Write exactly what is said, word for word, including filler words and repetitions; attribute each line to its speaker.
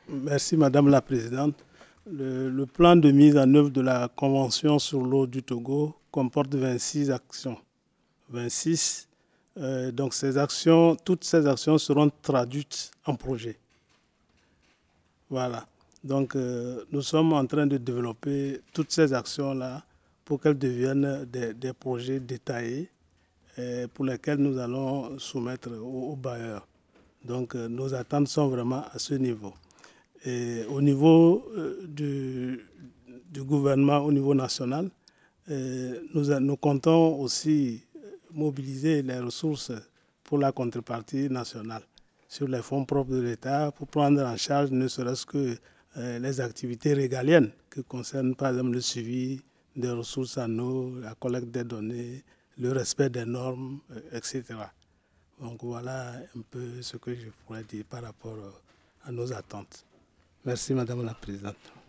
Speaker 1: Merci Madame la Présidente. Le, le plan de mise en œuvre de la Convention sur l'eau du Togo comporte vingt-six actions. vingt-six. Euh, donc ces actions, toutes ces actions seront traduites en projet. Voilà. Donc euh, nous sommes en train de développer toutes ces actions-là pour qu'elles deviennent des, des projets détaillés euh, pour lesquels nous allons soumettre aux, aux bailleurs. Donc euh, nos attentes sont vraiment à ce niveau. Et au niveau euh, du, du gouvernement, au niveau national, euh, nous, nous comptons aussi mobiliser les ressources pour la contrepartie nationale sur les fonds propres de l'État pour prendre en charge ne serait-ce que euh, les activités régaliennes qui concernent par exemple le suivi des ressources en eau, la collecte des données, le respect des normes, euh, et cetera. Donc voilà un peu ce que je pourrais dire par rapport à nos attentes. Merci Madame la Présidente.